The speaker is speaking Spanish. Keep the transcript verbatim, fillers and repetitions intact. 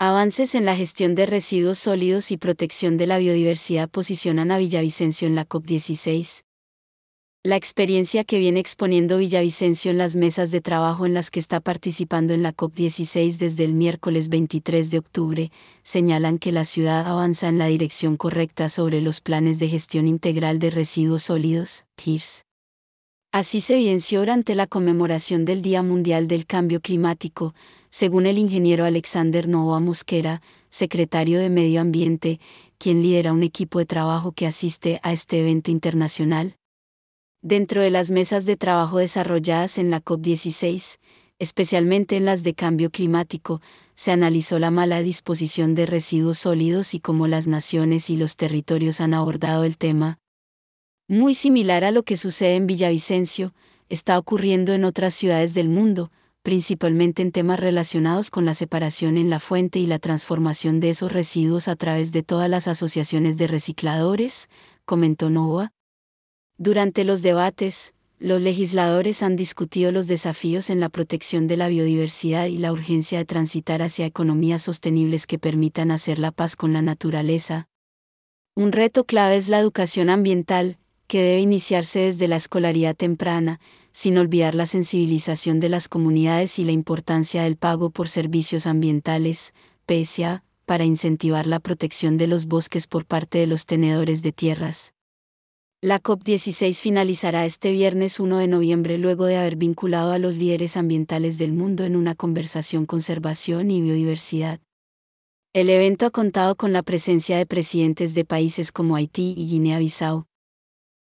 Avances en la gestión de residuos sólidos y protección de la biodiversidad posicionan a Villavicencio en la COP dieciséis. La experiencia que viene exponiendo Villavicencio en las mesas de trabajo en las que está participando en la COP dieciséis desde el miércoles veintitrés de octubre, señalan que la ciudad avanza en la dirección correcta sobre los planes de gestión integral de residuos sólidos, P I R S. Así se evidenció durante la conmemoración del Día Mundial del Cambio Climático, según el ingeniero Alexander Novoa Mosquera, secretario de Medio Ambiente, quien lidera un equipo de trabajo que asiste a este evento internacional. Dentro de las mesas de trabajo desarrolladas en la COP dieciséis, especialmente en las de cambio climático, se analizó la mala disposición de residuos sólidos y cómo las naciones y los territorios han abordado el tema. Muy similar a lo que sucede en Villavicencio, está ocurriendo en otras ciudades del mundo, principalmente en temas relacionados con la separación en la fuente y la transformación de esos residuos a través de todas las asociaciones de recicladores, comentó Novoa. Durante los debates, los legisladores han discutido los desafíos en la protección de la biodiversidad y la urgencia de transitar hacia economías sostenibles que permitan hacer la paz con la naturaleza. Un reto clave es la educación ambiental, que debe iniciarse desde la escolaridad temprana, sin olvidar la sensibilización de las comunidades y la importancia del pago por servicios ambientales, P S A, para incentivar la protección de los bosques por parte de los tenedores de tierras. La COP dieciséis finalizará este viernes uno de noviembre luego de haber vinculado a los líderes ambientales del mundo en una conversación conservación y biodiversidad. El evento ha contado con la presencia de presidentes de países como Haití y Guinea-Bissau,